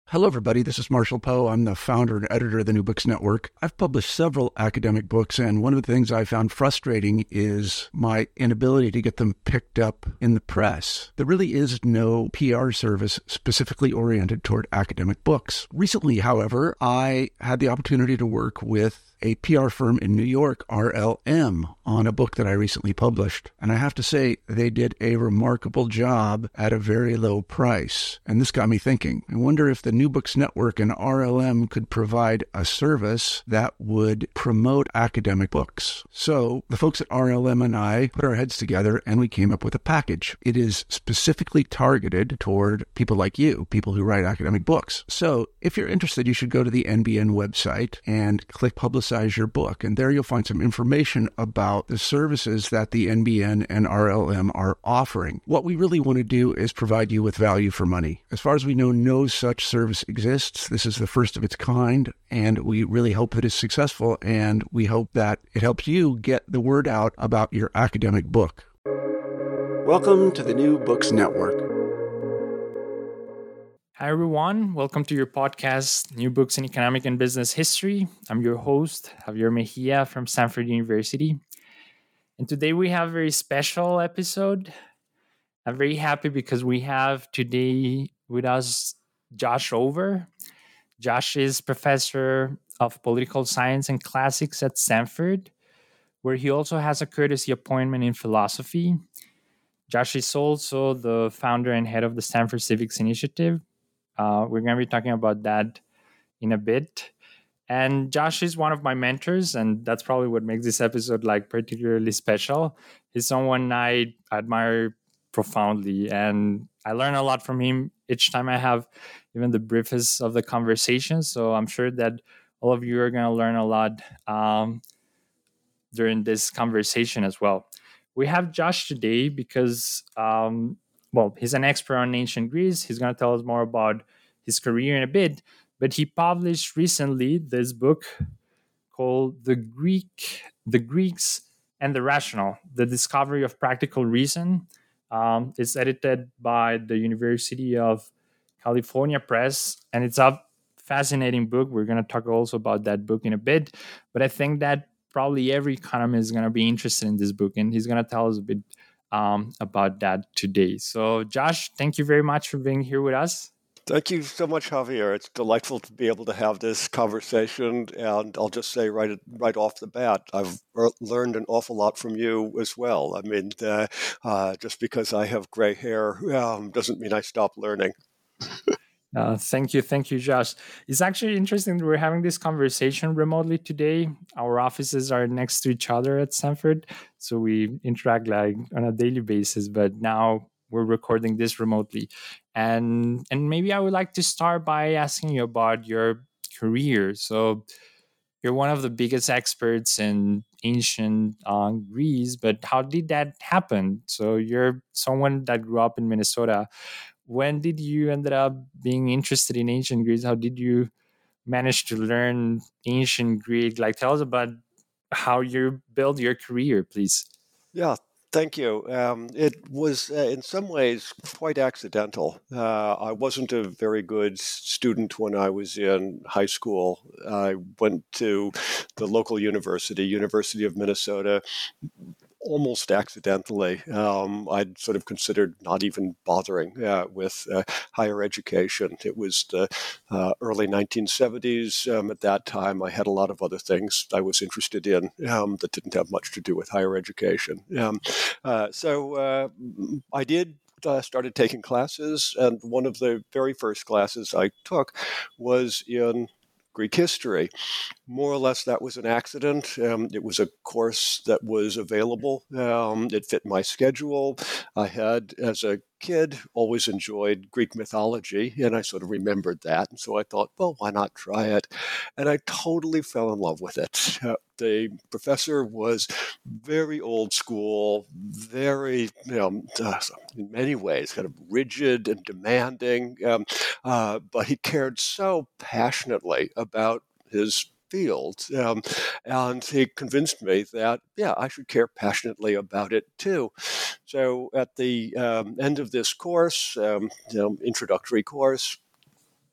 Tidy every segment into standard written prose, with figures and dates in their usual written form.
Hello, everybody. This is Marshall Poe. I'm the founder and editor of the New Books Network. I've published several academic books, and one of the things I found frustrating is my inability to get them picked up in the press. There really is no PR service specifically oriented toward academic books. Recently, however, I had the opportunity to work with a PR firm in New York, RLM, on a book that I recently published. And I have to say, they did a remarkable job at a very low price. And this got me thinking. I wonder if the New Books Network and RLM could provide a service that would promote academic books. So the folks at RLM and I put our heads together and we came up with a package. It is specifically targeted toward people like you, people who write academic books. So if you're interested, you should go to the NBN website and click Publicize Your Book. And there you'll find some information about the services that the NBN and RLM are offering. What we really want to do is provide you with value for money. As far as we know, no such service exists. This is the first of its kind, and we really hope that it's successful, and we hope that it helps you get the word out about your academic book. Welcome to the New Books Network. Hi, everyone. Welcome to your podcast, New Books in Economic and Business History. I'm your host, Javier Mejia from Stanford University. And today we have a very special episode. I'm very happy because we have today with us Josh Over. Josh is professor of political science and classics at Stanford, where he also has a courtesy appointment in philosophy. Josh is also the founder and head of the Stanford Civics Initiative. We're going to be talking about that in a bit. And Josh is one of my mentors, and that's probably what makes this episode particularly special. He's someone I admire profoundly, and I learn a lot from him each time I have even the briefest of the conversation. So I'm sure that all of you are going to learn a lot during this conversation as well. We have Josh today because he's an expert on ancient Greece. He's going to tell us more about his career in a bit. But he published recently this book called The Greeks and the Rational, The Discovery of Practical Reason. It's edited by the University of California Press, and it's a fascinating book. We're going to talk also about that book in a bit. But I think that probably every economist is going to be interested in this book, and he's going to tell us a bit about that today. So, Josh, thank you very much for being here with us. Thank you so much, Javier. It's delightful to be able to have this conversation, and I'll just say right off the bat, I've learned an awful lot from you as well. I mean, just because I have gray hair doesn't mean I stop learning. Thank you, Josh. It's actually interesting that we're having this conversation remotely today. Our offices are next to each other at Stanford, so we interact on a daily basis, but now we're recording this remotely. And maybe I would like to start by asking you about your career. So you're one of the biggest experts in ancient Greece, but how did that happen? So you're someone that grew up in Minnesota. When did you ended up being interested in ancient Greece? How did you manage to learn ancient Greek? Tell us about how you built your career, please. Yeah, thank you. It was in some ways quite accidental. I wasn't a very good student when I was in high school. I went to the local University of Minnesota, almost accidentally. I'd sort of considered not even bothering with higher education. It was the early 1970s. At that time, I had a lot of other things I was interested in that didn't have much to do with higher education. So I did started taking classes, and one of the very first classes I took was in Greek history. More or less, that was an accident. It was a course that was available. It fit my schedule. I had, as a kid, always enjoyed Greek mythology, and I sort of remembered that. And so I thought, well, why not try it? And I totally fell in love with it. The professor was very old school, very, in many ways, kind of rigid and demanding, but he cared so passionately about his field. And he convinced me that, I should care passionately about it too. So at the end of this course, introductory course,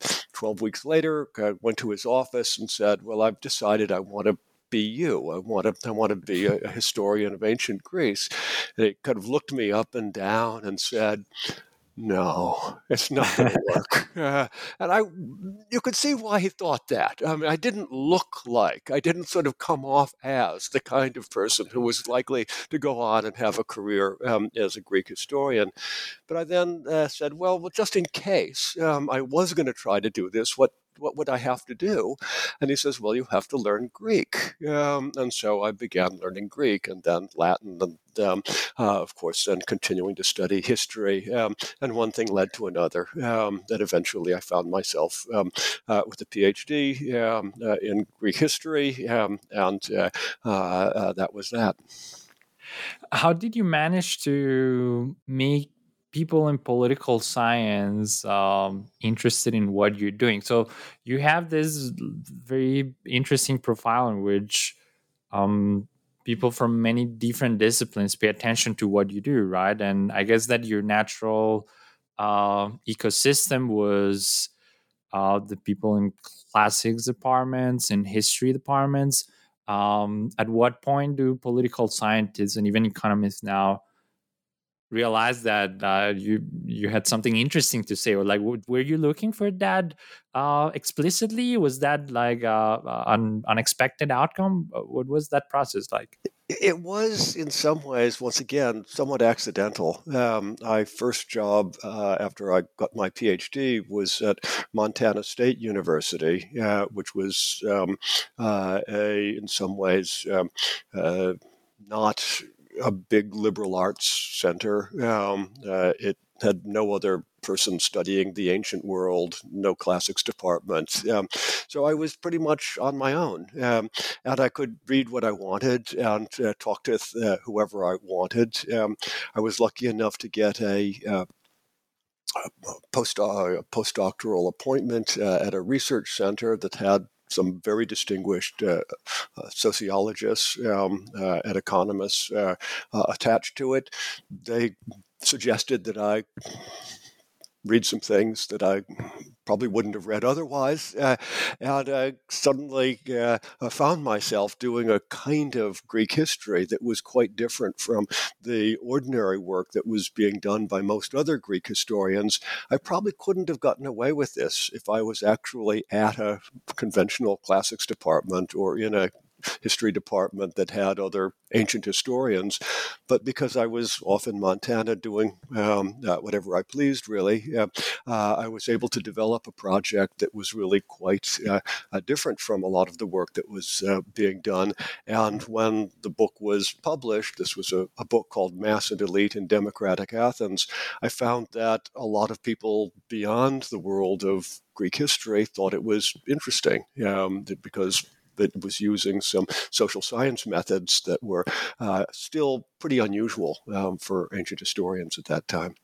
12 weeks later, I went to his office and said, well, I've decided I want to be you. I want to be a historian of ancient Greece. And he kind of looked me up and down and said, no, it's not going to work. You could see why he thought that. I mean, I didn't sort of come off as the kind of person who was likely to go on and have a career as a Greek historian. But I then said, well, just in case I was going to try to do this, what would I have to do? And he says, well, you have to learn Greek. And so I began learning Greek and then Latin and, of course, then continuing to study history. And one thing led to another. That eventually I found myself with a PhD in Greek history. And that was that. How did you manage to make people in political science interested in what you're doing? So you have this very interesting profile in which people from many different disciplines pay attention to what you do, right? And I guess that your natural ecosystem was the people in classics departments and history departments. At what point do political scientists and even economists now realize that you had something interesting to say, or like were you looking for that explicitly? Was that like an unexpected outcome? What was that process like? It was, in some ways, once again, somewhat accidental. My first job after I got my PhD was at Montana State University, which was in some ways, not a big liberal arts center. It had no other person studying the ancient world, no classics department. So I was pretty much on my own. And I could read what I wanted and talk to whoever I wanted. I was lucky enough to get a postdoctoral appointment at a research center that had some very distinguished sociologists and economists attached to it. They suggested that I read some things that I probably wouldn't have read otherwise. And I suddenly found myself doing a kind of Greek history that was quite different from the ordinary work that was being done by most other Greek historians. I probably couldn't have gotten away with this if I was actually at a conventional classics department or in a history department that had other ancient historians. But because I was off in Montana doing whatever I pleased, really, I was able to develop a project that was really quite different from a lot of the work that was being done. And when the book was published, this was a book called Mass and Elite in Democratic Athens, I found that a lot of people beyond the world of Greek history thought it was interesting because it was using some social science methods that were still pretty unusual for ancient historians at that time.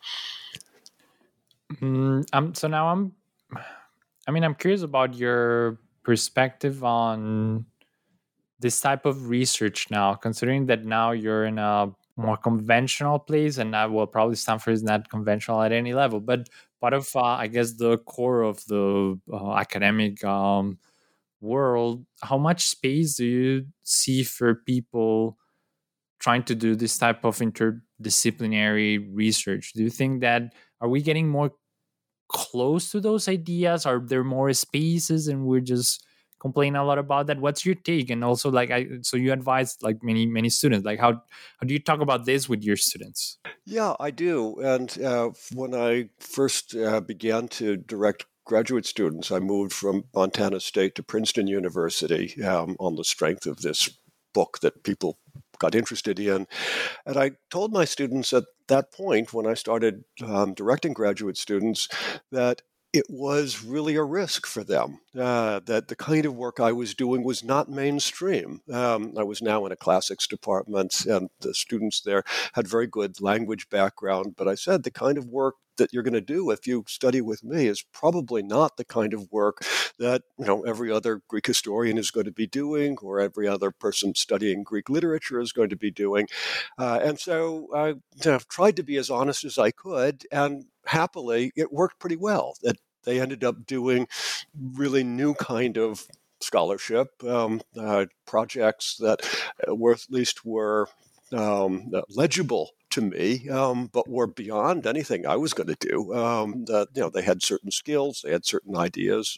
So now I'm curious about your perspective on this type of research now, considering that now you're in a more conventional place, and probably Stanford is not conventional at any level, but part of, I guess, the core of the academic world, how much space do you see for people trying to do this type of interdisciplinary research? Do you think that are we getting more close to those ideas? Are there more spaces and we're just complaining a lot about that? What's your take? And also, so you advise like many students, like how do you talk about this with your students? Yeah, I do. And when I first began to direct graduate students, I moved from Montana State to Princeton University on the strength of this book that people got interested in. And I told my students at that point, when I started directing graduate students, that it was really a risk for them, that the kind of work I was doing was not mainstream. I was now in a classics department, and the students there had very good language background. But I said the kind of work that you're going to do if you study with me is probably not the kind of work that every other Greek historian is going to be doing, or every other person studying Greek literature is going to be doing. And so I tried to be as honest as I could, and happily, it worked pretty well. That they ended up doing really new kind of scholarship projects that were at least were legible to me, but were beyond anything I was going to do. They had certain skills, they had certain ideas.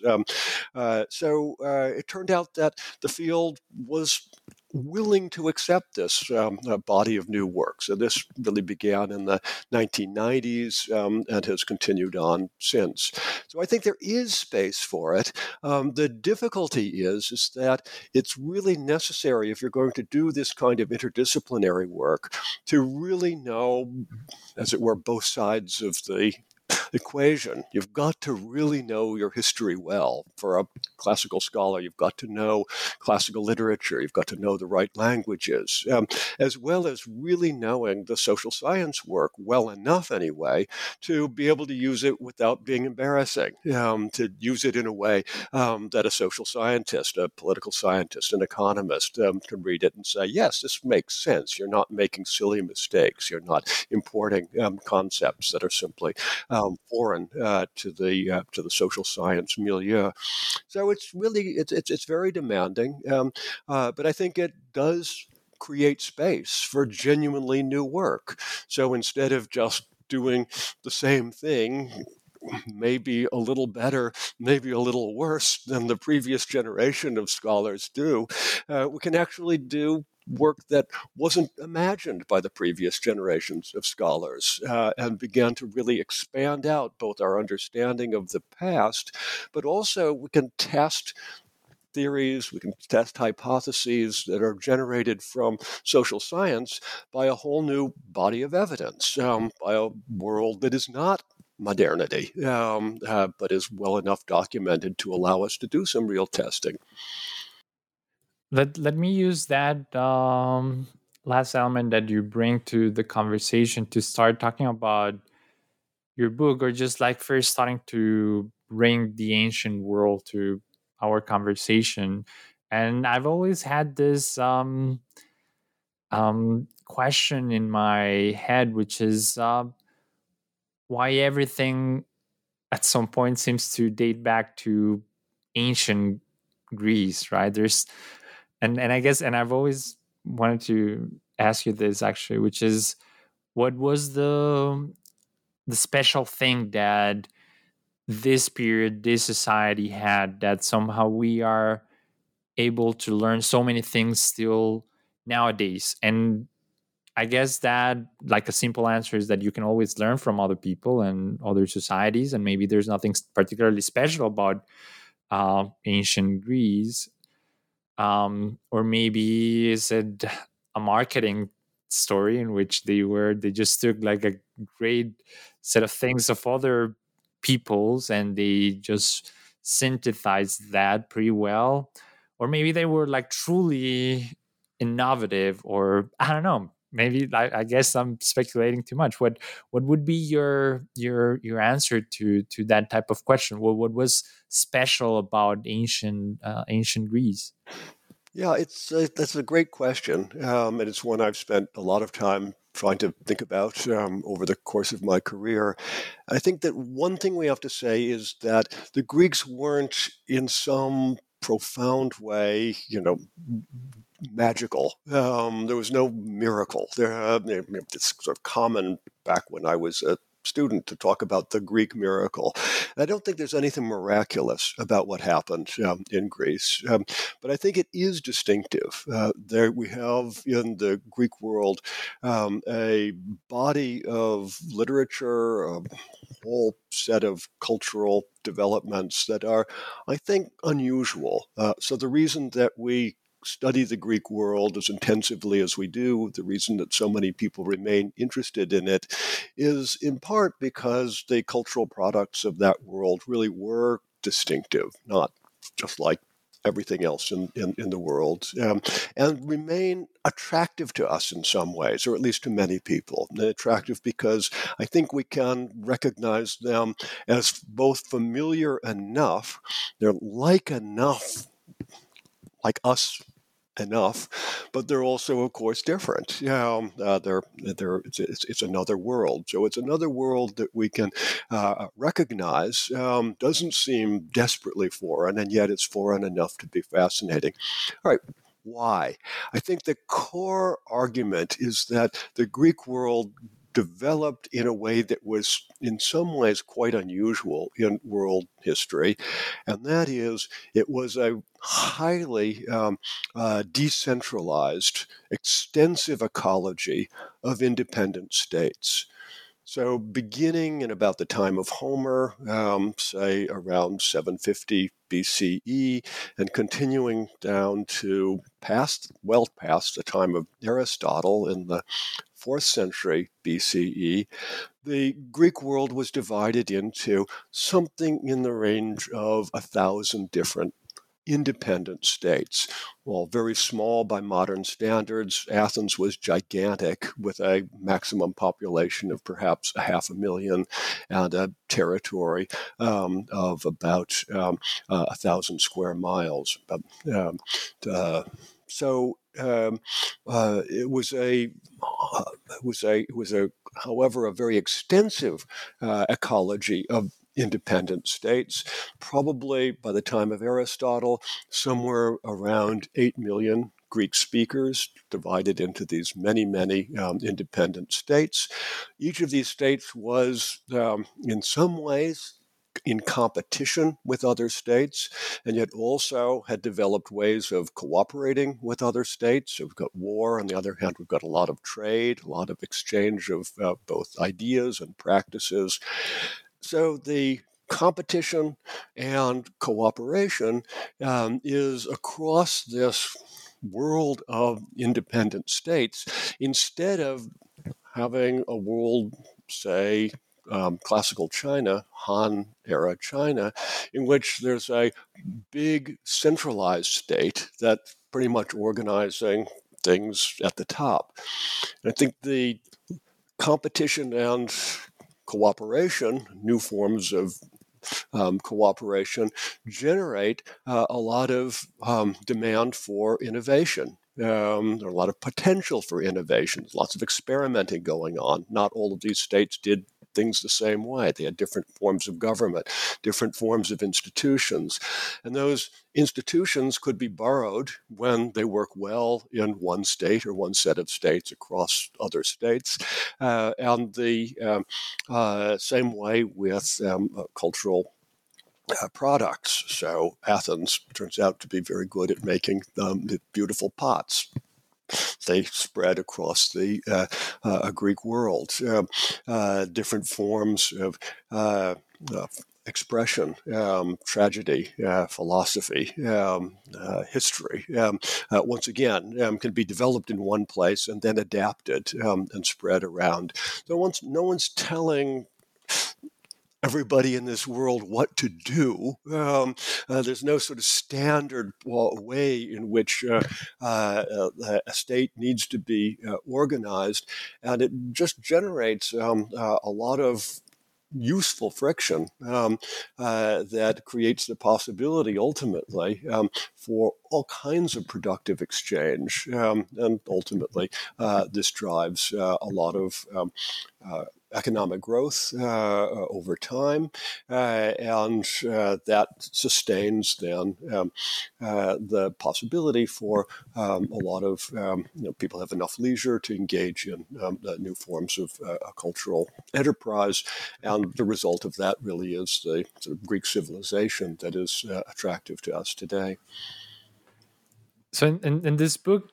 So it turned out that the field was willing to accept this body of new work. So this really began in the 1990s and has continued on since. So I think there is space for it. The difficulty is that it's really necessary, if you're going to do this kind of interdisciplinary work, to really know, as it were, both sides of the equation. You've got to really know your history well. For a classical scholar, you've got to know classical literature. You've got to know the right languages, as well as really knowing the social science work well enough, anyway, to be able to use it without being embarrassing, to use it in a way that a social scientist, a political scientist, an economist can read it and say, yes, this makes sense. You're not making silly mistakes. You're not importing concepts that are simply foreign to the social science milieu. So it's really it's very demanding, but I think it does create space for genuinely new work. So instead of just doing the same thing, maybe a little better, maybe a little worse than the previous generation of scholars do, we can actually do work that wasn't imagined by the previous generations of scholars, and began to really expand out both our understanding of the past, but also we can test theories, we can test hypotheses that are generated from social science by a whole new body of evidence, by a world that is not modernity, but is well enough documented to allow us to do some real testing. Let me use that last element that you bring to the conversation to start talking about your book, or just like first starting to bring the ancient world to our conversation. And I've always had this question in my head, which is why everything at some point seems to date back to ancient Greece, right? And I guess, and I've always wanted to ask you this actually, which is, what was the special thing that this period, this society had, that somehow we are able to learn so many things still nowadays? And I guess that, like, a simple answer is that you can always learn from other people and other societies, and maybe there's nothing particularly special about ancient Greece. Or maybe is it a marketing story in which they just took like a great set of things of other peoples and they just synthesized that pretty well? Or maybe they were like truly innovative, or I don't know. Maybe I guess I'm speculating too much. What would be your answer to that type of question? What was special about ancient Greece? Yeah, that's a great question, and it's one I've spent a lot of time trying to think about over the course of my career. I think that one thing we have to say is that the Greeks weren't in some profound way, magical. There was no miracle. It's sort of common back when I was a student to talk about the Greek miracle. I don't think there's anything miraculous about what happened in Greece, but I think it is distinctive. There we have in the Greek world a body of literature, a whole set of cultural developments that are, I think, unusual. So the reason that we study the Greek world as intensively as we do, the reason that so many people remain interested in it, is in part because the cultural products of that world really were distinctive, not just like everything else in the world, and remain attractive to us in some ways, or at least to many people. They're attractive because I think we can recognize them as both familiar enough, they're like enough like us enough, but they're also, of course, different. It's another world. So it's another world that we can recognize. Doesn't seem desperately foreign, and yet it's foreign enough to be fascinating. All right. Why? I think the core argument is that the Greek world developed in a way that was in some ways quite unusual in world history, and that is it was a highly decentralized, extensive ecology of independent states. So, beginning in about the time of Homer, say around 750 BCE, and continuing down to well past the time of Aristotle in the 4th century BCE, the Greek world was divided into something in the range of 1,000 different independent states. Well, very small by modern standards. Athens was gigantic with a maximum population of perhaps 500,000 and a territory of about 1,000 square miles. It was however, a very extensive ecology of independent states. Probably by the time of Aristotle, somewhere around 8 million Greek speakers divided into these many, many independent states. Each of these states was, in some ways, in competition with other states, and yet also had developed ways of cooperating with other states. So we've got war. On the other hand, we've got a lot of trade, a lot of exchange of both ideas and practices. So the competition and cooperation is across this world of independent states instead of having a world, say, classical China, Han era China, in which there's a big centralized state that's pretty much organizing things at the top. And I think the competition and cooperation, new forms of cooperation, generate a lot of demand for innovation. There are a lot of potential for innovation, lots of experimenting going on. Not all of these states did things the same way. They had different forms of government, different forms of institutions. And those institutions could be borrowed when they work well in one state or one set of states across other states. And the same way with cultural products. So Athens turns out to be very good at making beautiful pots. They spread across the Greek world. Different forms of expression, tragedy, philosophy, history, once again, can be developed in one place and then adapted and spread around. So no one's telling everybody in this world what to do. There's no sort of standard way in which a state needs to be organized, and it just generates a lot of useful friction that creates the possibility ultimately for all kinds of productive exchange. And ultimately, this drives a lot of economic growth over time, and that sustains then the possibility for a lot of people have enough leisure to engage in new forms of cultural enterprise, and the result of that really is the sort of Greek civilization that is attractive to us today. So in this book,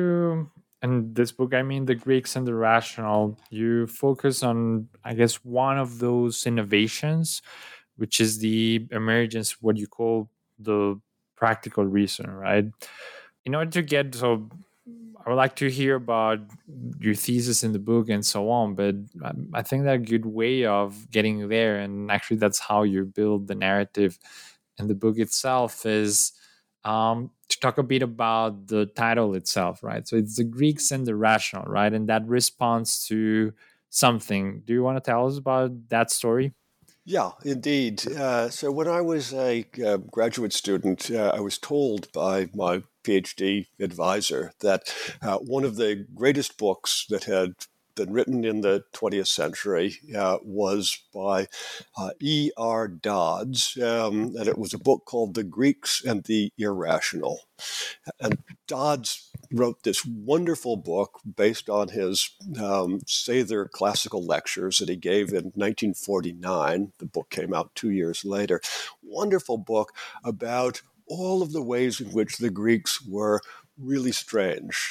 I mean, The Greeks and the Rational, you focus on, I guess, one of those innovations, which is the emergence of what you call the practical reason, right? In order to get, so I would like to hear about your thesis in the book and so on, but I think that a good way of getting there, and actually that's how you build the narrative in the book itself, is to talk a bit about the title itself, right? So it's The Greeks and the Rational, right? And that responds to something. Do you want to tell us about that story? Yeah, indeed. So when I was a graduate student, I was told by my PhD advisor that one of the greatest books that had been written in the 20th century was by E.R. Dodds, and it was a book called The Greeks and the Irrational. And Dodds wrote this wonderful book based on his Sather classical lectures that he gave in 1949. The book came out 2 years later. Wonderful book about all of the ways in which the Greeks were really strange.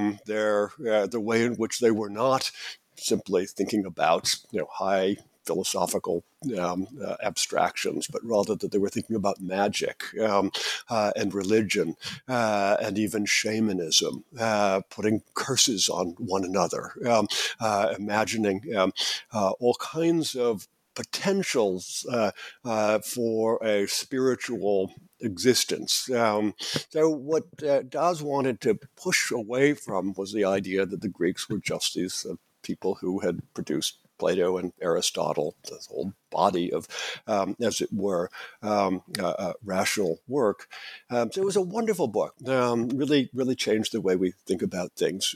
The way in which they were not simply thinking about high philosophical abstractions, but rather that they were thinking about magic and religion and even shamanism, putting curses on one another, imagining all kinds of potentials for a spiritual existence. So what Dawes wanted to push away from was the idea that the Greeks were just these people who had produced Plato and Aristotle, the whole body of, as it were, rational work. So it was a wonderful book. Really changed the way we think about things.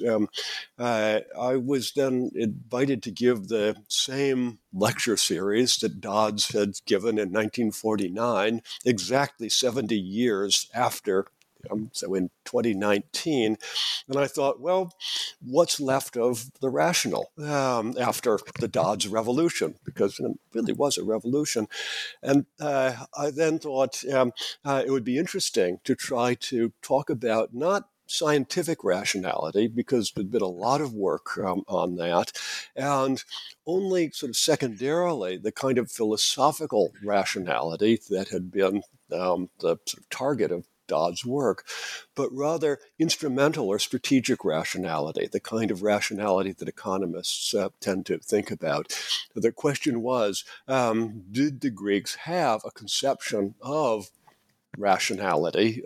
I was then invited to give the same lecture series that Dodds had given in 1949, exactly 70 years after. So in 2019, and I thought, well, what's left of the rational after the Dodds revolution? Because it really was a revolution. And I then thought it would be interesting to try to talk about not scientific rationality, because there'd been a lot of work on that, and only sort of secondarily the kind of philosophical rationality that had been the sort of target of Dodds' work, but rather instrumental or strategic rationality, the kind of rationality that economists tend to think about. The question was, did the Greeks have a conception of rationality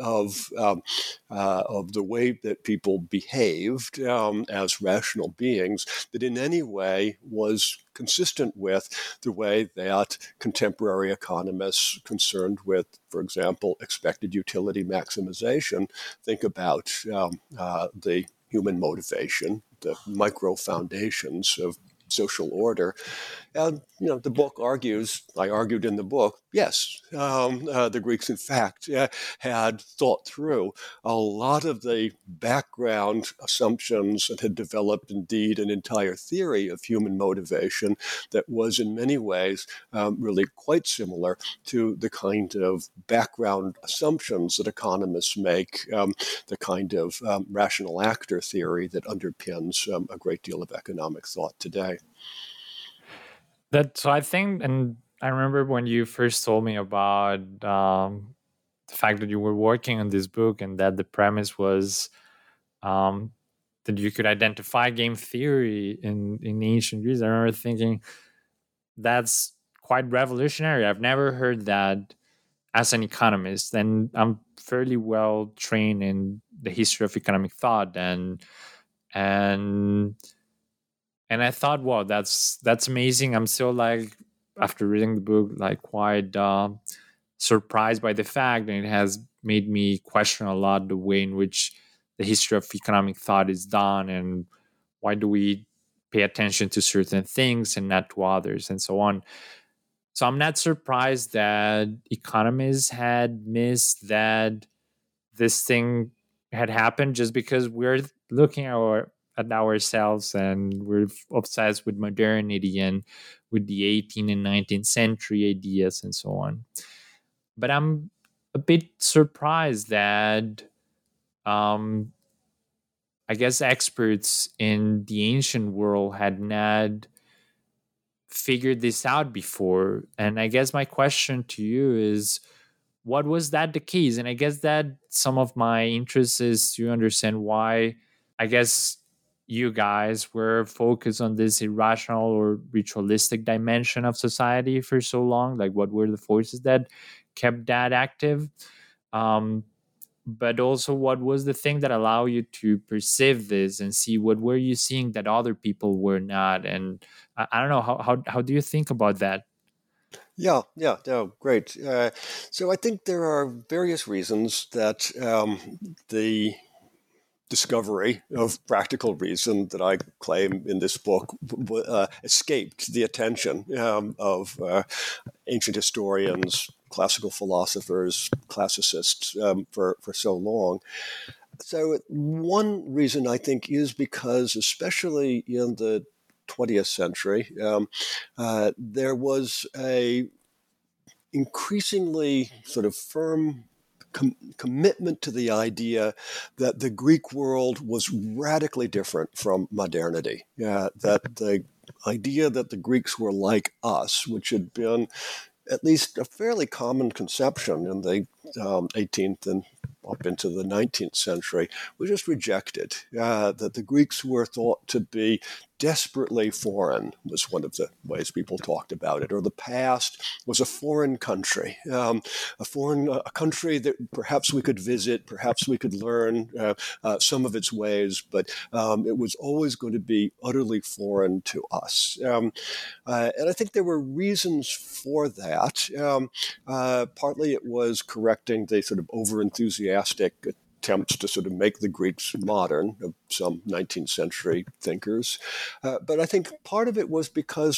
of the way that people behaved as rational beings that in any way was consistent with the way that contemporary economists concerned with, for example, expected utility maximization think about the human motivation, the micro foundations of social order. And, the book argues, I argued in the book, yes, the Greeks, in fact, had thought through a lot of the background assumptions and had developed, indeed, an entire theory of human motivation that was, in many ways, really quite similar to the kind of background assumptions that economists make, the kind of rational actor theory that underpins a great deal of economic thought today. So I think, and I remember when you first told me about the fact that you were working on this book and that the premise was um, that you could identify game theory in ancient Greece. I remember thinking that's quite revolutionary. I've never heard that as an economist, and I'm fairly well trained in the history of economic thought, and I thought, wow, that's amazing. I'm still like, after reading the book, like quite surprised by the fact, and it has made me question a lot the way in which the history of economic thought is done, and why do we pay attention to certain things and not to others, and so on. So I'm not surprised that economists had missed that this thing had happened, just because we're looking at ourselves and we're obsessed with modernity and with the 18th and 19th century ideas and so on. But I'm a bit surprised that um, I guess experts in the ancient world had not figured this out before. And I guess my question to you is, what was that the case? And I guess that some of my interest is to understand why, I guess, you guys were focused on this irrational or ritualistic dimension of society for so long. Like, what were the forces that kept that active? Um, but also, what was the thing that allowed you to perceive this and see what were you seeing that other people were not? And I don't know, how do you think about that? Yeah, no, great. So I think there are various reasons that the discovery of practical reason that I claim in this book escaped the attention of ancient historians, classical philosophers, classicists for so long. So one reason I think is because, especially in the 20th century, there was a increasingly sort of firm commitment to the idea that the Greek world was radically different from modernity. That the idea that the Greeks were like us, which had been at least a fairly common conception in the 18th and up into the 19th century, was just rejected. That the Greeks were thought to be desperately foreign, was one of the ways people talked about it, or the past was a foreign country, a country that perhaps we could visit, perhaps we could learn some of its ways, but it was always going to be utterly foreign to us. And I think there were reasons for that. Partly it was correcting the sort of over-enthusiastic attempts to sort of make the Greeks modern of some 19th century thinkers. But I think part of it was because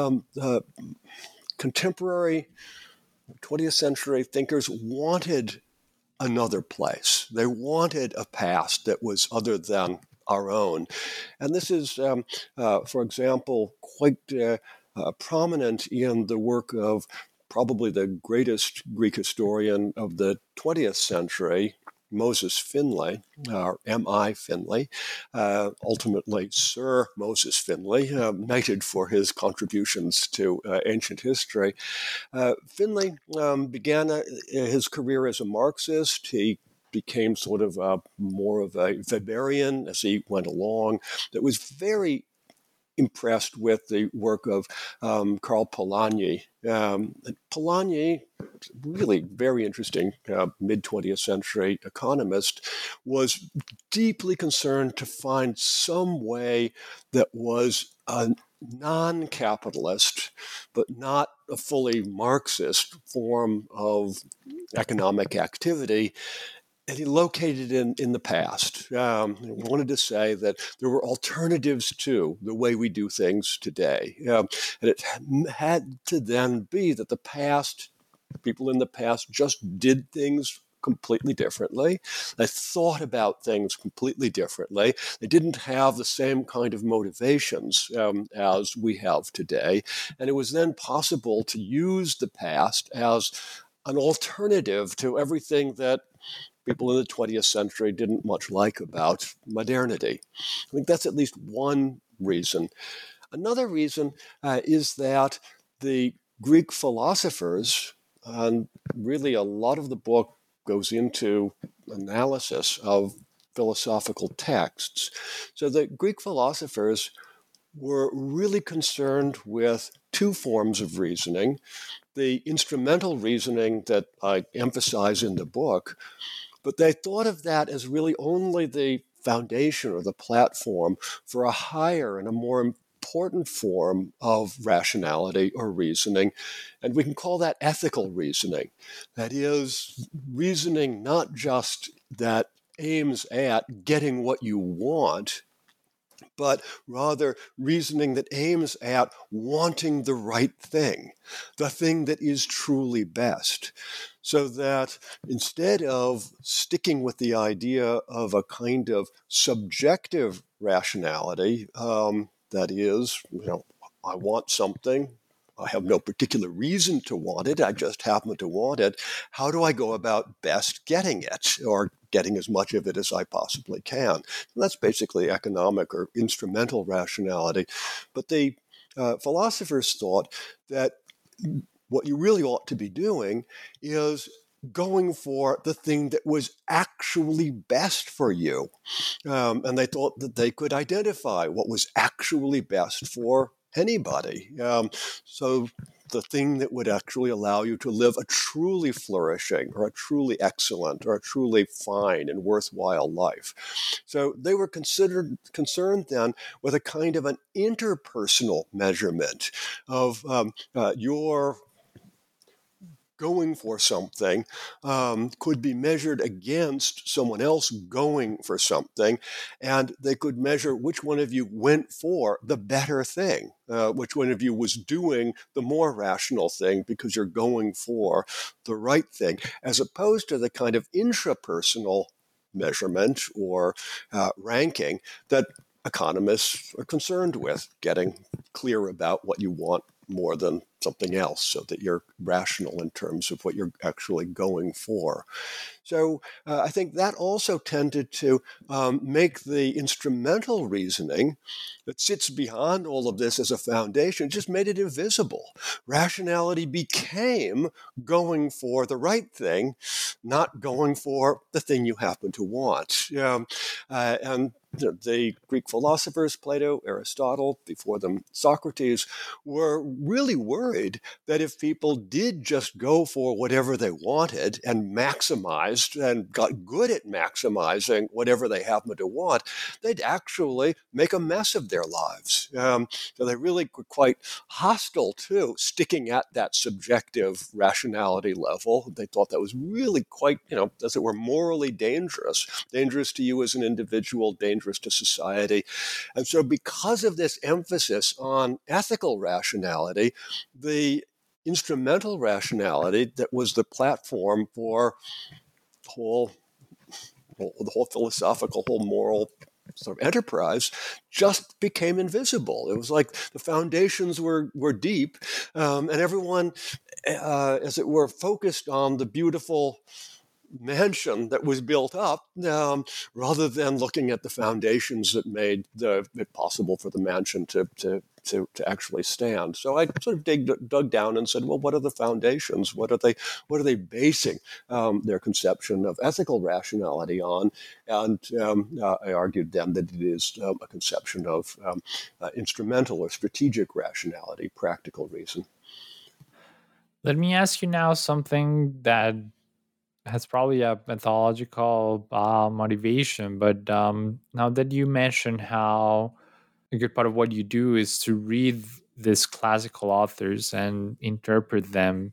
contemporary 20th century thinkers wanted another place. They wanted a past that was other than our own. And this is, for example, quite prominent in the work of probably the greatest Greek historian of the 20th century, Moses Finley, or M.I. Finley, ultimately Sir Moses Finley, knighted for his contributions to ancient history. Finley began his career as a Marxist. He became sort of more of a Weberian as he went along, that was very impressed with the work of Karl Polanyi. Polanyi, really very interesting mid-20th century economist, was deeply concerned to find some way that was a non-capitalist, but not a fully Marxist form of economic activity. And he located in the past. He wanted to say that there were alternatives to the way we do things today. And it had to then be that the past, people in the past just did things completely differently. They thought about things completely differently. They didn't have the same kind of motivations as we have today. And it was then possible to use the past as an alternative to everything that people in the 20th century didn't much like about modernity. I think that's at least one reason. Another reason is that the Greek philosophers, and really a lot of the book goes into analysis of philosophical texts. So the Greek philosophers were really concerned with two forms of reasoning. The instrumental reasoning that I emphasize in the book, but they thought of that as really only the foundation or the platform for a higher and a more important form of rationality or reasoning. And we can call that ethical reasoning. That is, reasoning not just that aims at getting what you want, but rather reasoning that aims at wanting the right thing, the thing that is truly best. So that instead of sticking with the idea of a kind of subjective rationality, that is, I want something, I have no particular reason to want it, I just happen to want it, how do I go about best getting it, or getting as much of it as I possibly can? And that's basically economic or instrumental rationality. But the philosophers thought that what you really ought to be doing is going for the thing that was actually best for you. And they thought that they could identify what was actually best for anybody. So the thing that would actually allow you to live a truly flourishing or a truly excellent or a truly fine and worthwhile life. So they were concerned then with a kind of an interpersonal measurement of your going for something could be measured against someone else going for something, and they could measure which one of you went for the better thing, which one of you was doing the more rational thing because you're going for the right thing, as opposed to the kind of intrapersonal measurement or ranking that economists are concerned with, getting clear about what you want more than something else so that you're rational in terms of what you're actually going for. So I think that also tended to make the instrumental reasoning that sits behind all of this as a foundation, just made it invisible. Rationality became going for the right thing, not going for the thing you happen to want. And the Greek philosophers, Plato, Aristotle, before them Socrates, were really worried that if people did just go for whatever they wanted and maximized and got good at maximizing whatever they happened to want, they'd actually make a mess of their lives. So they really were quite hostile to sticking at that subjective rationality level. They thought that was really quite, as it were, morally dangerous to you as an individual, dangerous to society. And so because of this emphasis on ethical rationality, the instrumental rationality that was the platform for the whole philosophical, whole moral sort of enterprise just became invisible. It was like the foundations were deep, and everyone, as it were, focused on the beautiful mansion that was built up, rather than looking at the foundations that made it possible for the mansion to actually stand. So I sort of dug down and said, well, what are the foundations? What are they basing their conception of ethical rationality on? And I argued then that it is a conception of instrumental or strategic rationality, practical reason. Let me ask you now something that has probably a methodological motivation, but now that you mentioned how a good part of what you do is to read these classical authors and interpret them,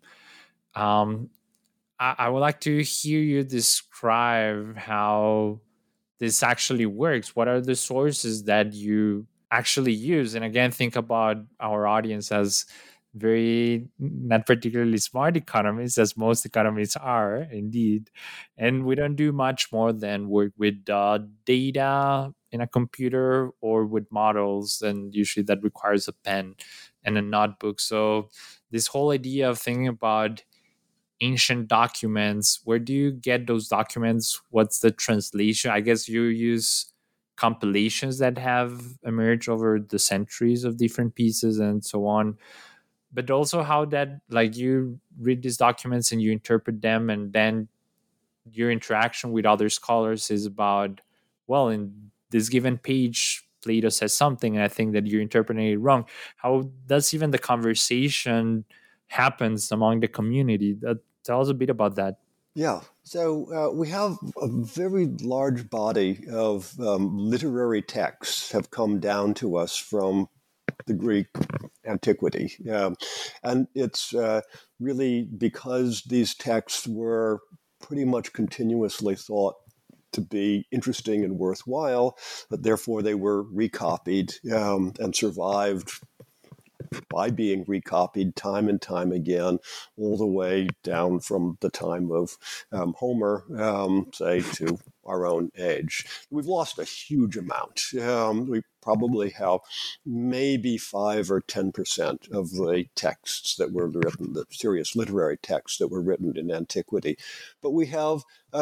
I would like to hear you describe how this actually works. What are the sources that you actually use? And again, think about our audience as very not particularly smart economists, as most economists are indeed. And we don't do much more than work with data in a computer or with models. And usually that requires a pen and a notebook. So this whole idea of thinking about ancient documents, where do you get those documents? What's the translation? I guess you use compilations that have emerged over the centuries of different pieces and so on, but also how that, like, you read these documents and you interpret them, and then your interaction with other scholars is about, well, in this given page Plato says something and I think that you're interpreting it wrong. How does even the conversation happens among the community? Tell us a bit about that. Yeah, so we have a very large body of literary texts have come down to us from the Greek antiquity. And it's really because these texts were pretty much continuously thought to be interesting and worthwhile, that therefore they were recopied and survived by being recopied time and time again, all the way down from the time of Homer, say, to our own age. We've lost a huge amount. We probably have maybe 5 or 10% of the texts that were written, the serious literary texts that were written in antiquity. But we have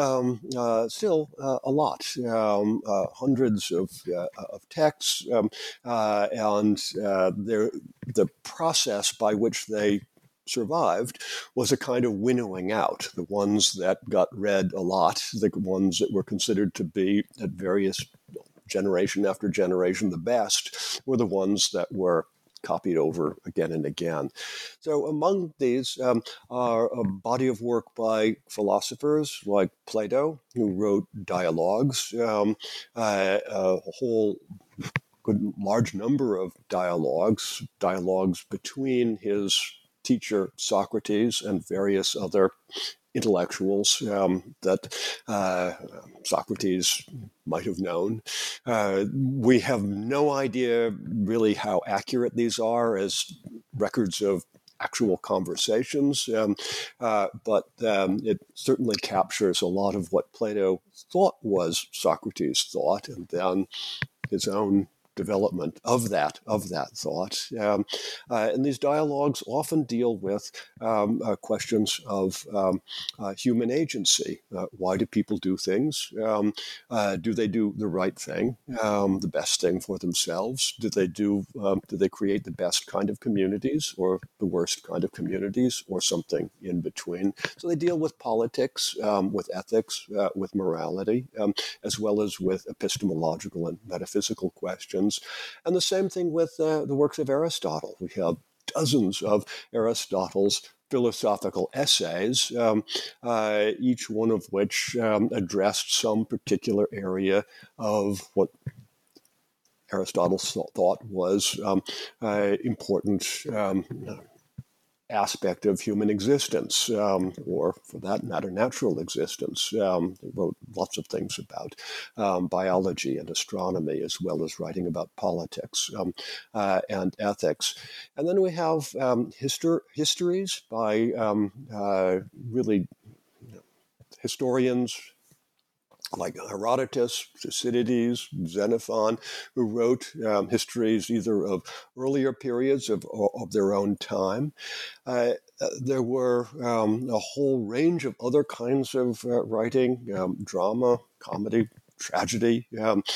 still a lot, hundreds of texts, and the process by which they survived was a kind of winnowing out. The ones that got read a lot, the ones that were considered to be at various generation after generation the best, were the ones that were copied over again and again. So among these are a body of work by philosophers like Plato, who wrote dialogues, a whole good large number of dialogues between his teacher Socrates and various other intellectuals that Socrates might have known. We have no idea really how accurate these are as records of actual conversations, but it certainly captures a lot of what Plato thought was Socrates' thought, and then his own development of that thought. And these dialogues often deal with questions of human agency. Why do people do things? Do they do the right thing, the best thing for themselves? Do they create the best kind of communities or the worst kind of communities or something in between? So they deal with politics, with ethics, with morality, as well as with epistemological and metaphysical questions. And the same thing with the works of Aristotle. We have dozens of Aristotle's philosophical essays, each one of which addressed some particular area of what Aristotle thought was important aspect of human existence, or for that matter, natural existence. He wrote lots of things about biology and astronomy, as well as writing about politics and ethics. And then we have histories by really historians like Herodotus, Thucydides, Xenophon, who wrote histories either of earlier periods of their own time. There were a whole range of other kinds of writing, drama, comedy, tragedy,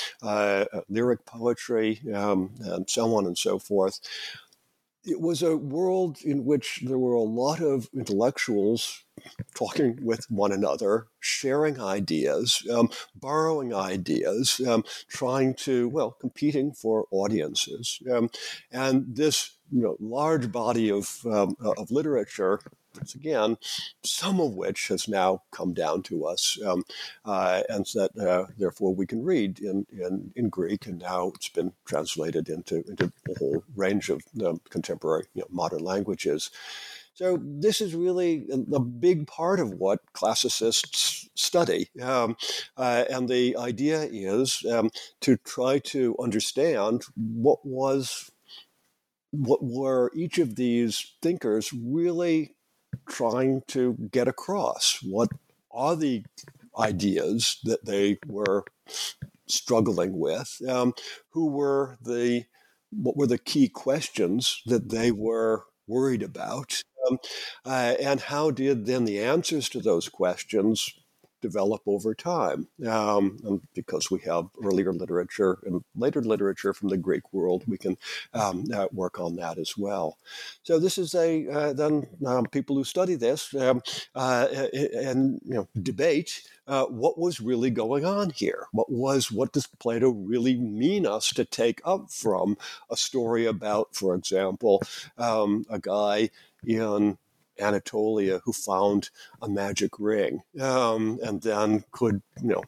lyric poetry, and so on and so forth. It was a world in which there were a lot of intellectuals talking with one another, sharing ideas, borrowing ideas, trying to, competing for audiences. And this large body of literature, once again, some of which has now come down to us, and that therefore we can read in Greek, and now it's been translated into a whole range of contemporary modern languages. So this is really a big part of what classicists study. And the idea is to try to understand what were each of these thinkers really trying to get across. What are the ideas that they were struggling with? What were the key questions that they were worried about? And how did then the answers to those questions develop over time? And because we have earlier literature and later literature from the Greek world, we can work on that as well. So this is then people who study this and debate what was really going on here. What does Plato really mean us to take up from a story about, for example, a guy in Anatolia who found a magic ring and then could,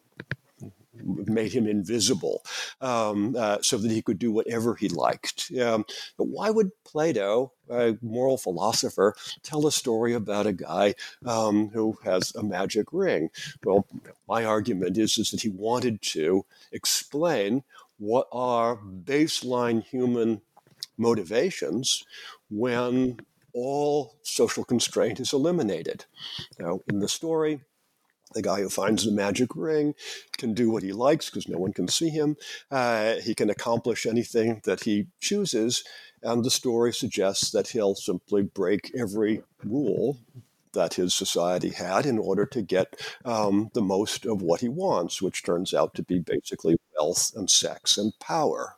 made him invisible so that he could do whatever he liked. But why would Plato, a moral philosopher, tell a story about a guy who has a magic ring? Well, my argument is that he wanted to explain what are baseline human motivations when all social constraint is eliminated. Now, in the story, the guy who finds the magic ring can do what he likes because no one can see him. He can accomplish anything that he chooses, and the story suggests that he'll simply break every rule that his society had in order to get the most of what he wants, which turns out to be basically wealth and sex and power.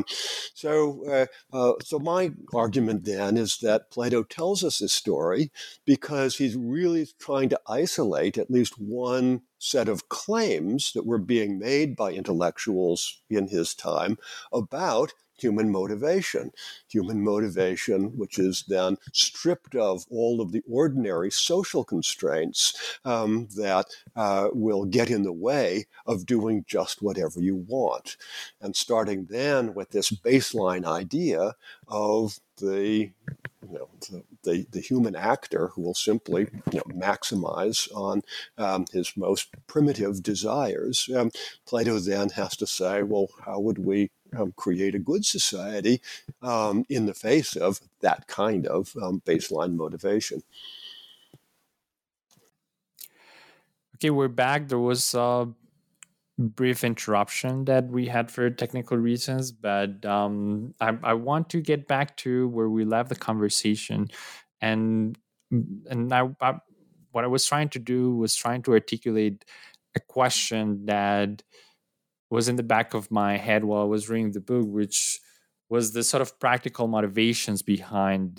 So my argument then is that Plato tells us this story because he's really trying to isolate at least one set of claims that were being made by intellectuals in his time about human motivation, which is then stripped of all of the ordinary social constraints that will get in the way of doing just whatever you want, and starting then with this baseline idea of the human actor who will simply maximize on his most primitive desires. Plato then has to say, well, how would we create a good society in the face of that kind of baseline motivation? Okay, we're back. There was a brief interruption that we had for technical reasons, but I want to get back to where we left the conversation, and what I was trying to do was trying to articulate a question that was in the back of my head while I was reading the book, which was the sort of practical motivations behind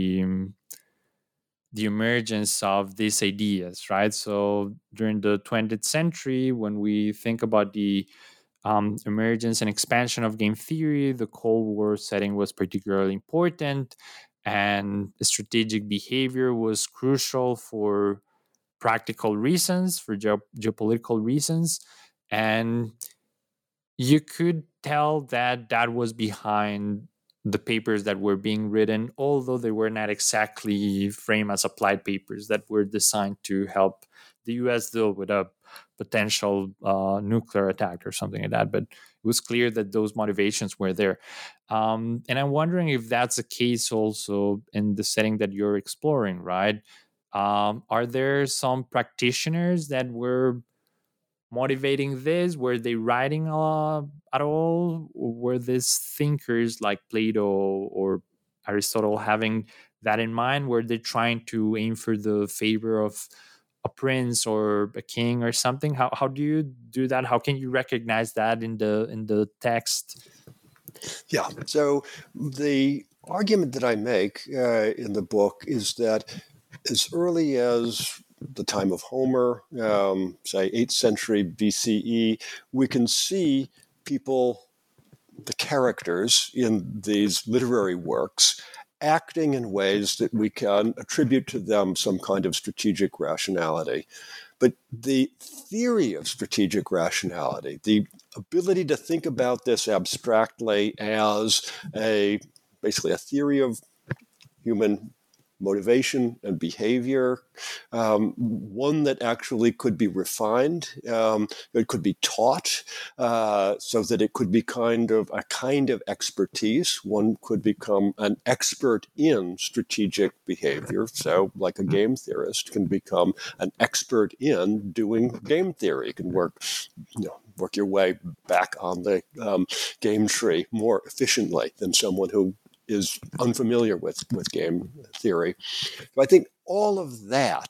the emergence of these ideas, right? So during the 20th century, when we think about the emergence and expansion of game theory, the Cold War setting was particularly important, and strategic behavior was crucial for practical reasons, for geopolitical reasons. And you could tell that that was behind the papers that were being written, although they were not exactly framed as applied papers that were designed to help the US deal with a potential nuclear attack or something like that. But it was clear that those motivations were there. And I'm wondering if that's the case also in the setting that you're exploring, right? Are there some practitioners that were motivating this? Were they writing at all? Or were these thinkers like Plato or Aristotle having that in mind? Were they trying to aim for the favor of a prince or a king or something? How do you do that? How can you recognize that in the text? Yeah. So the argument that I make in the book is that as early as the time of Homer, say 8th century BCE, we can see people, the characters in these literary works, acting in ways that we can attribute to them some kind of strategic rationality. But the theory of strategic rationality, the ability to think about this abstractly as basically a theory of human motivation and behavior, one that actually could be refined, it could be taught, so that it could be a kind of expertise. One could become an expert in strategic behavior. So, like a game theorist can become an expert in doing game theory. You can work your way back on the game tree more efficiently than someone who is unfamiliar with game theory. But I think all of that,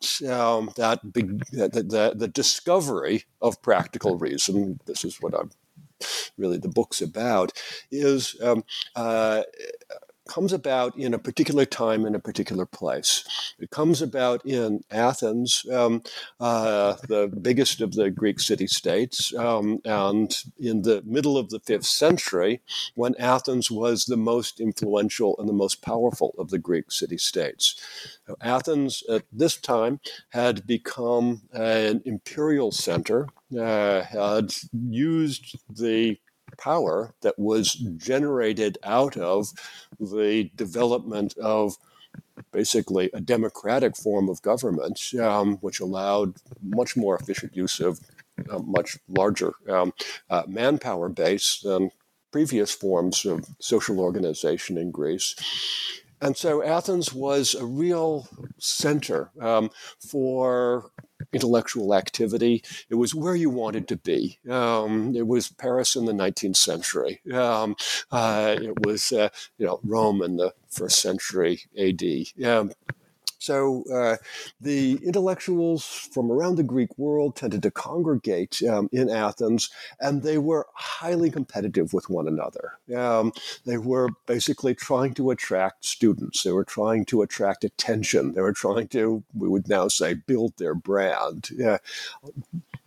the discovery of practical reason, this is what the book's about, is comes about in a particular time in a particular place. It comes about in Athens, the biggest of the Greek city-states, and in the middle of the 5th century, when Athens was the most influential and the most powerful of the Greek city-states. Athens at this time had become an imperial center, had used the power that was generated out of the development of basically a democratic form of government, which allowed much more efficient use of a much larger manpower base than previous forms of social organization in Greece. And so Athens was a real center for intellectual activity. It was where you wanted to be. It was Paris in the 19th century. It was Rome in the 1st century AD. So the intellectuals from around the Greek world tended to congregate in Athens, and they were highly competitive with one another. They were basically trying to attract students. They were trying to attract attention. They were trying to, we would now say, build their brand. A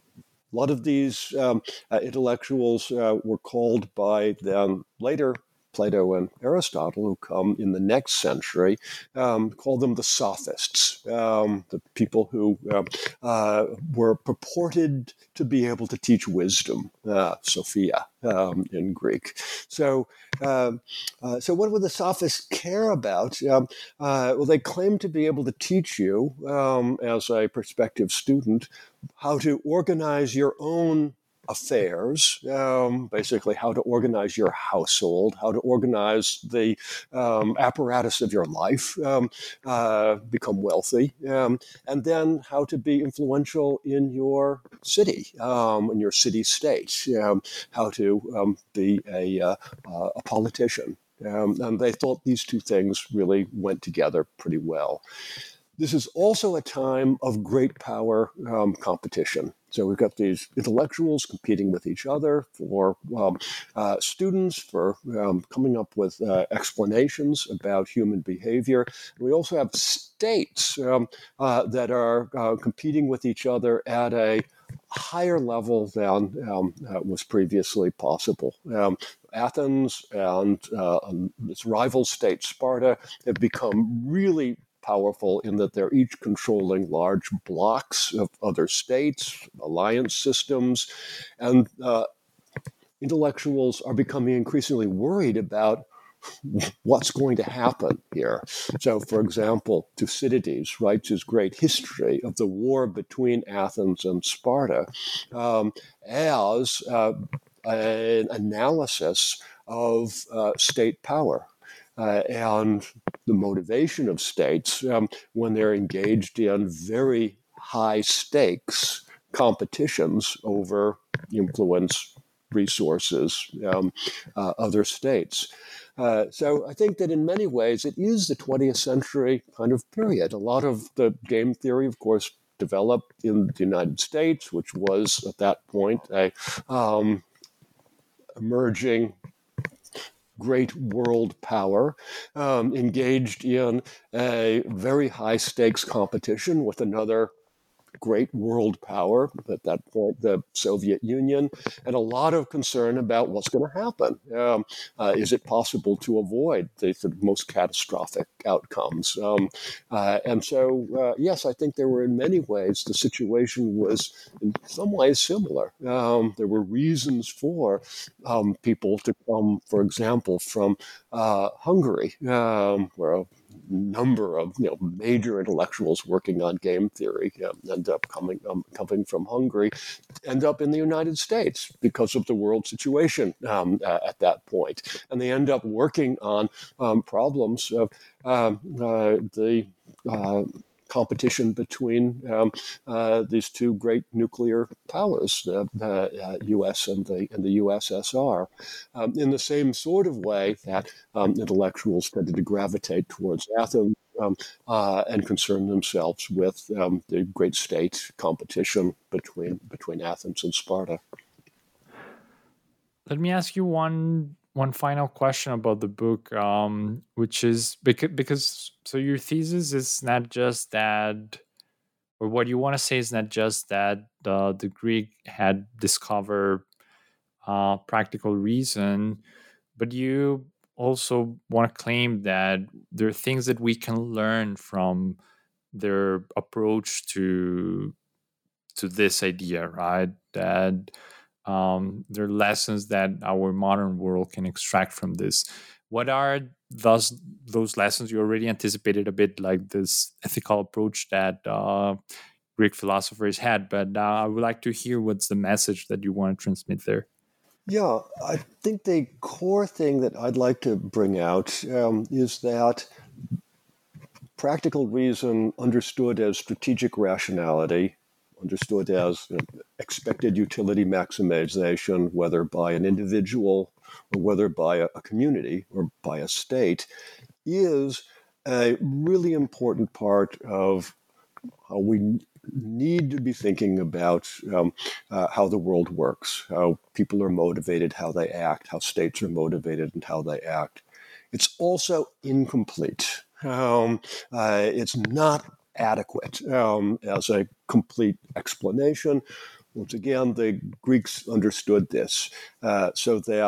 lot of these intellectuals were called by then later Plato and Aristotle, who come in the next century, call them the sophists, the people who were purported to be able to teach wisdom, Sophia in Greek. So what would the sophists care about? Well, they claim to be able to teach you, as a prospective student, how to organize your own affairs, basically how to organize your household, how to organize the apparatus of your life, become wealthy, and then how to be influential in your city, in your city-state, how to be a politician. And they thought these two things really went together pretty well. This is also a time of great power competition. So we've got these intellectuals competing with each other for students, for coming up with explanations about human behavior. And we also have states that are competing with each other at a higher level than was previously possible. Athens and its rival state, Sparta, have become really powerful in that they're each controlling large blocks of other states, alliance systems, and intellectuals are becoming increasingly worried about what's going to happen here. So, for example, Thucydides writes his great history of the war between Athens and Sparta as an analysis of state power. And the motivation of states when they're engaged in very high stakes competitions over influence, resources, other states. So I think that in many ways it is the 20th century kind of period. A lot of the game theory, of course, developed in the United States, which was at that point a emerging great world power, engaged in a very high stakes competition with another great world power, at that point the Soviet Union, and a lot of concern about what's going to happen. Is it possible to avoid the most catastrophic outcomes? And so, yes, I think there were in many ways, the situation was in some ways similar. There were reasons for people to come, for example, from Hungary, where a number of major intellectuals working on game theory end up coming from Hungary, end up in the United States because of the world situation at that point, and they end up working on problems of the competition between these two great nuclear powers, the U.S. and the USSR, in the same sort of way that intellectuals tended to gravitate towards Athens and concern themselves with the great state competition between Athens and Sparta. Let me ask you one final question about the book, which is because so your thesis is not just that, or what you want to say is not just that the Greek had discovered practical reason, but you also want to claim that there are things that we can learn from their approach to this idea, right? That there are lessons that our modern world can extract from this. What are those lessons? You already anticipated a bit, like this ethical approach that Greek philosophers had, but I would like to hear what's the message that you want to transmit there. Yeah, I think the core thing that I'd like to bring out is that practical reason, understood as strategic rationality, understood as expected utility maximization, whether by an individual or whether by a community or by a state, is a really important part of how we need to be thinking about how the world works, how people are motivated, how they act, how states are motivated, and how they act. It's also incomplete. It's not adequate as a complete explanation. Once again, the Greeks understood this, so that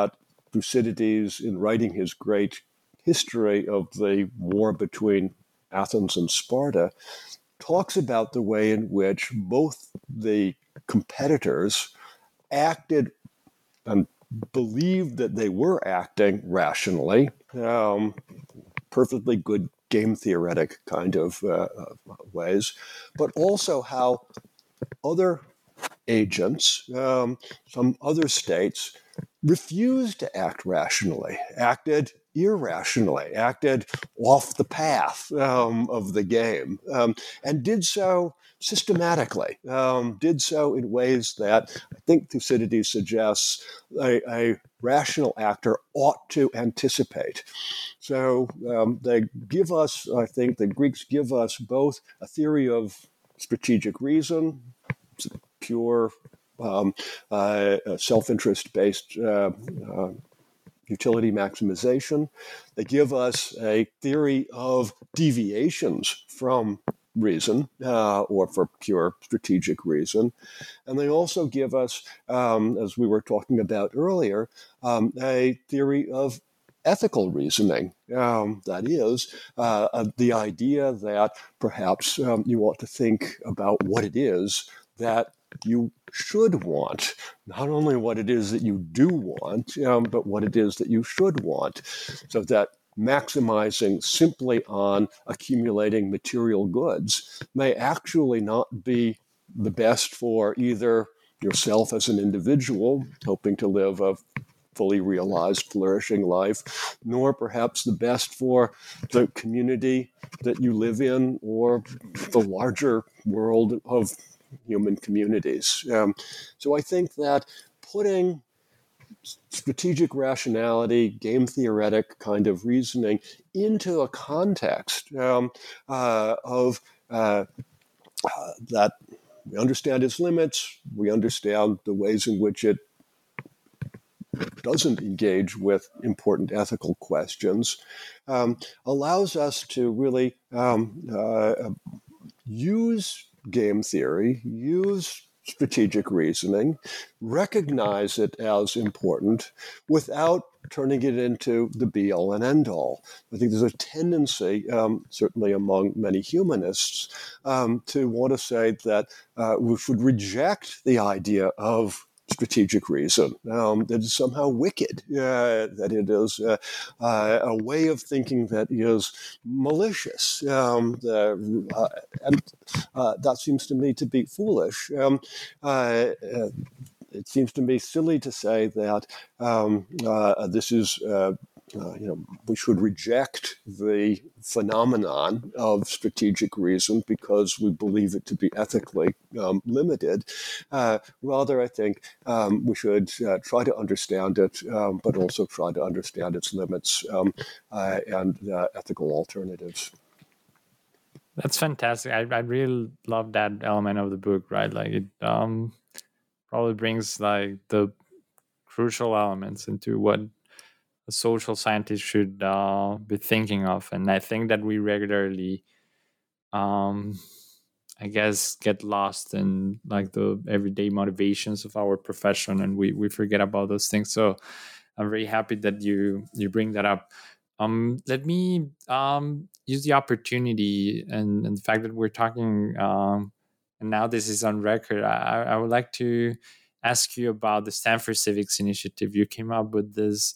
Thucydides, in writing his great history of the war between Athens and Sparta, talks about the way in which both the competitors acted and believed that they were acting rationally, perfectly good game theoretic kind of ways, but also how other agents, some other states, refused to act rationally, acted irrationally, acted off the path of the game, and did so systematically, did so in ways that I think Thucydides suggests a rational actor ought to anticipate. So they give us, I think the Greeks give us both a theory of strategic reason, pure self-interest-based utility maximization. They give us a theory of deviations from reason or for pure strategic reason. And they also give us, as we were talking about earlier, a theory of ethical reasoning. That is, the idea that perhaps you ought to think about what it is that you should want, not only what it is that you do want, but what it is that you should want, so that maximizing simply on accumulating material goods may actually not be the best for either yourself as an individual hoping to live a fully realized, flourishing life, nor perhaps the best for the community that you live in or the larger world of human communities. So I think that putting strategic rationality, game theoretic kind of reasoning into a context of that we understand its limits, we understand the ways in which it doesn't engage with important ethical questions, allows us to really use game theory, use strategic reasoning, recognize it as important without turning it into the be-all and end-all. I think there's a tendency, certainly among many humanists, to want to say that we should reject the idea of strategic reason, that is somehow wicked, that it is a way of thinking that is malicious, and that seems to me to be foolish. It seems to me silly to say that this is we should reject the phenomenon of strategic reason because we believe it to be ethically limited. Rather, I think we should try to understand it, but also try to understand its limits and ethical alternatives. That's fantastic. I really love that element of the book, right? Like it probably brings like the crucial elements into what a social scientist should be thinking of. And I think that we regularly, I guess, get lost in like the everyday motivations of our profession, and we forget about those things. So I'm very happy that you bring that up. Let me use the opportunity and the fact that we're talking, and now this is on record. I would like to ask you about the Stanford Civics Initiative. You came up with this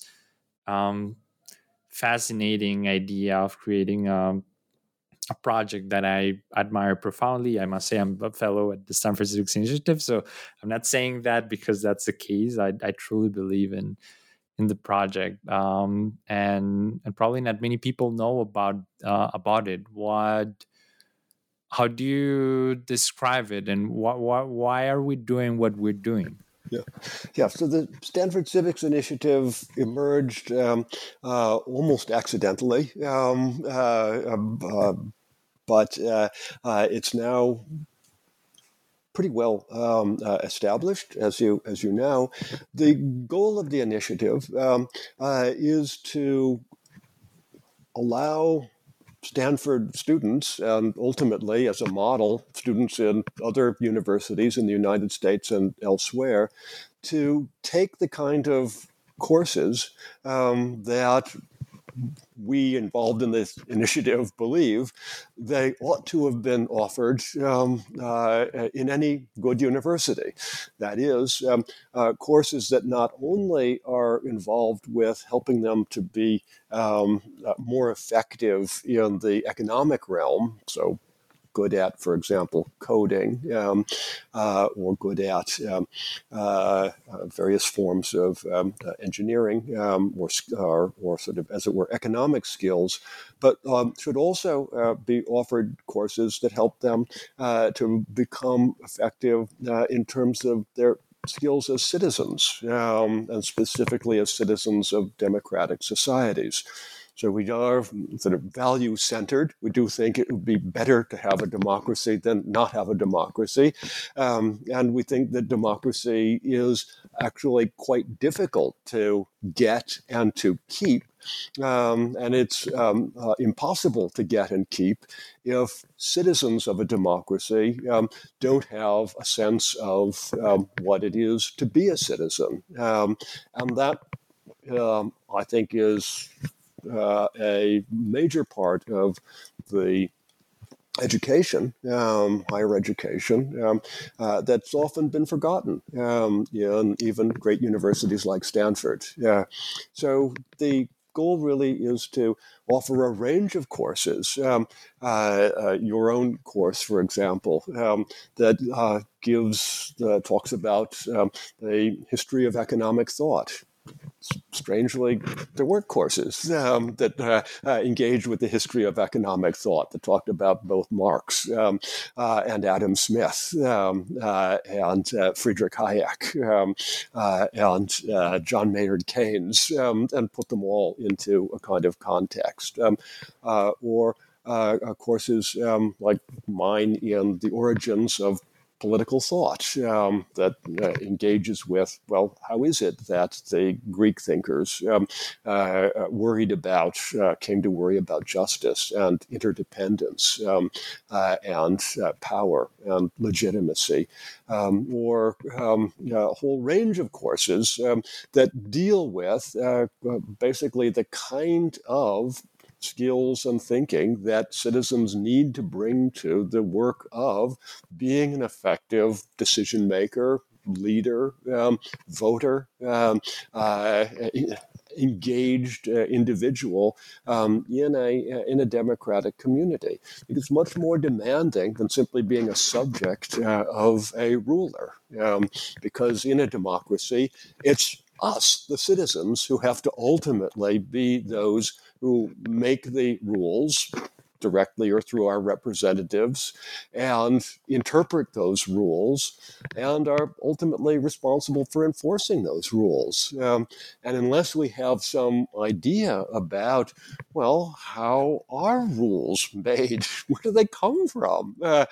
fascinating idea of creating a project that I admire profoundly. I must say I'm a fellow at the Stanford Civics Initiative, so I'm not saying that because that's the case. I truly believe in the project, and probably not many people know about it. How do you describe it, and why are we doing what we're doing? Yeah. So the Stanford Civics Initiative emerged almost accidentally, but it's now pretty well established, as you know. The goal of the initiative is to allow Stanford students, and ultimately, as a model, students in other universities in the United States and elsewhere, to take the kind of courses that we involved in this initiative believe they ought to have been offered in any good university. That is, courses that not only are involved with helping them to be more effective in the economic realm, so good at, for example, coding, or good at various forms of engineering, or sort of, as it were, economic skills, but should also be offered courses that help them to become effective in terms of their skills as citizens, and specifically as citizens of democratic societies. So we are sort of value-centered. We do think it would be better to have a democracy than not have a democracy. And we think that democracy is actually quite difficult to get and to keep. And it's impossible to get and keep if citizens of a democracy don't have a sense of what it is to be a citizen. And that, I think, is a major part of the education, higher education, that's often been forgotten in even great universities like Stanford. So the goal really is to offer a range of courses. Your own course, for example, that talks about the history of economic thought. Strangely, there weren't courses that engaged with the history of economic thought that talked about both Marx and Adam Smith and Friedrich Hayek and John Maynard Keynes, and put them all into a kind of context. Or courses like mine in the origins of political thought that engages with, well, how is it that the Greek thinkers came to worry about justice and interdependence and power and legitimacy, or a whole range of courses that deal with basically the kind of skills and thinking that citizens need to bring to the work of being an effective decision maker, leader, voter, engaged individual in a democratic community. It is much more demanding than simply being a subject of a ruler, because in a democracy, it's us, the citizens, who have to ultimately be those who make the rules directly or through our representatives and interpret those rules and are ultimately responsible for enforcing those rules. And unless we have some idea about, well, how are rules made? Where do they come from? What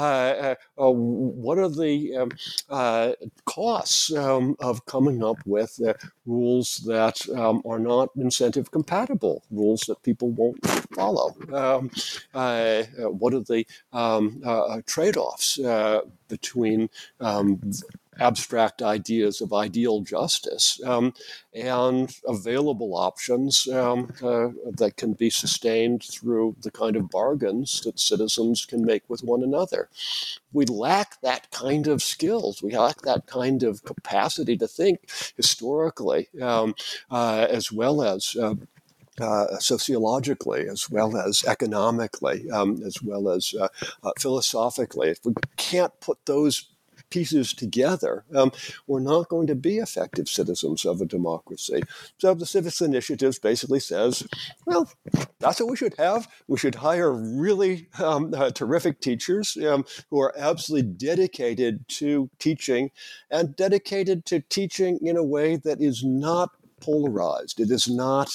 are the costs of coming up with rules that are not incentive compatible, rules that people won't follow? What are the trade-offs between abstract ideas of ideal justice and available options that can be sustained through the kind of bargains that citizens can make with one another? We lack that kind of skills. We lack that kind of capacity to think historically, as well as sociologically, as well as economically, as well as philosophically. If we can't put those pieces together, we're not going to be effective citizens of a democracy. So the Civics Initiative basically says, well, that's what we should have. We should hire really terrific teachers who are absolutely dedicated to teaching, and dedicated to teaching in a way that is not polarized. It is not.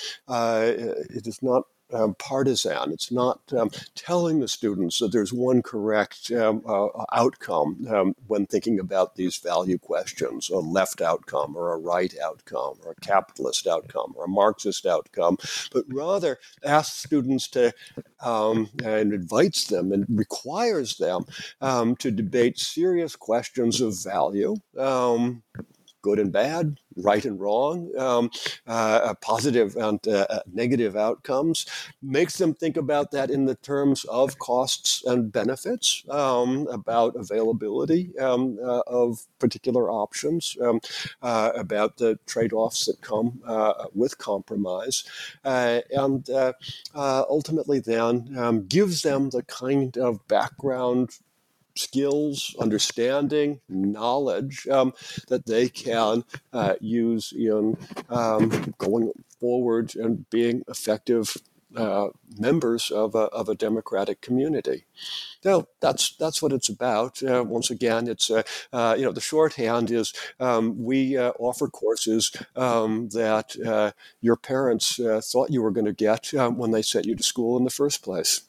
Partisan. It's not telling the students that there's one correct outcome when thinking about these value questions: a left outcome, or a right outcome, or a capitalist outcome, or a Marxist outcome, but rather asks students to and invites them and requires them to debate serious questions of value. good and bad, right and wrong, positive and negative outcomes, makes them think about that in the terms of costs and benefits, about availability of particular options, about the trade-offs that come with compromise, and ultimately then gives them the kind of background skills, understanding, knowledge that they can use in going forward and being effective members of a democratic community. So that's what it's about. Once again, it's the shorthand is we offer courses that your parents thought you were going to get when they sent you to school in the first place.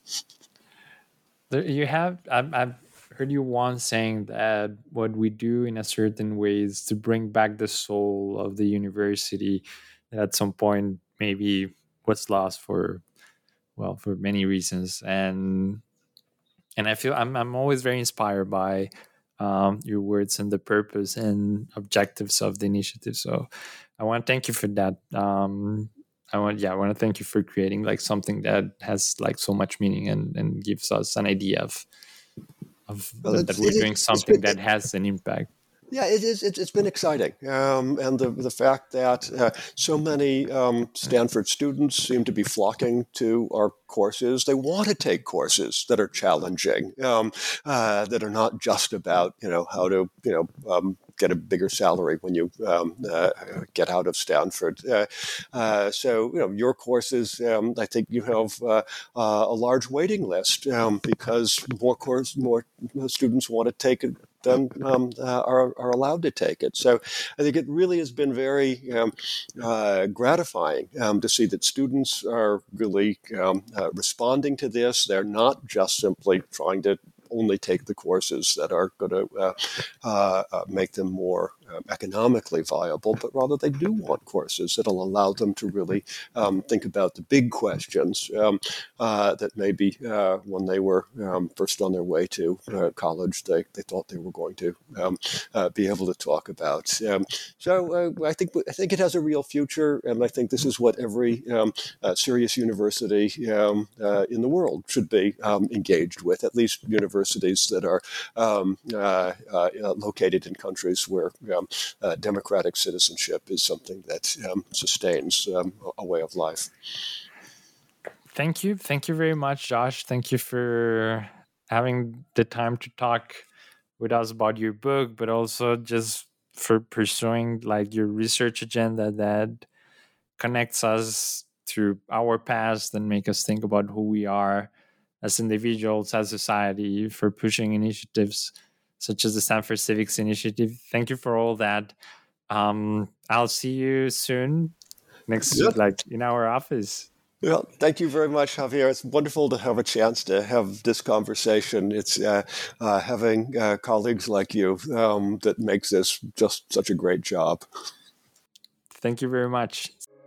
I've heard you once saying that what we do in a certain way is to bring back the soul of the university that at some point maybe was lost for many reasons. And I feel I'm always very inspired by your words and the purpose and objectives of the initiative. So I want to thank you for that. I want to thank you for creating like something that has like so much meaning and gives us an idea of that we're doing something that has an impact. Yeah, it is. It's been exciting, and the fact that so many Stanford students seem to be flocking to our courses. They want to take courses that are challenging, that are not just about how to get a bigger salary when you get out of Stanford. So your courses, I think you have a large waiting list because more students want to take it than are allowed to take it. So I think it really has been very gratifying to see that students are really responding to this. They're not just simply trying to only take the courses that are going to make them more economically viable, but rather they do want courses that will allow them to really think about the big questions that maybe when they were first on their way to college, they thought they were going to be able to talk about. So I think it has a real future, and I think this is what every serious university in the world should be engaged with, at least universities that are located in countries where democratic citizenship is something that sustains a way of life. Thank you very much, Josh. Thank you for having the time to talk with us about your book, but also just for pursuing like your research agenda that connects us through our past and make us think about who we are as individuals, as society, for pushing initiatives such as the Stanford Civics Initiative. Thank you for all that. I'll see you soon in our office. Well, thank you very much, Javier. It's wonderful to have a chance to have this conversation. It's having colleagues like you that makes this just such a great job. Thank you very much.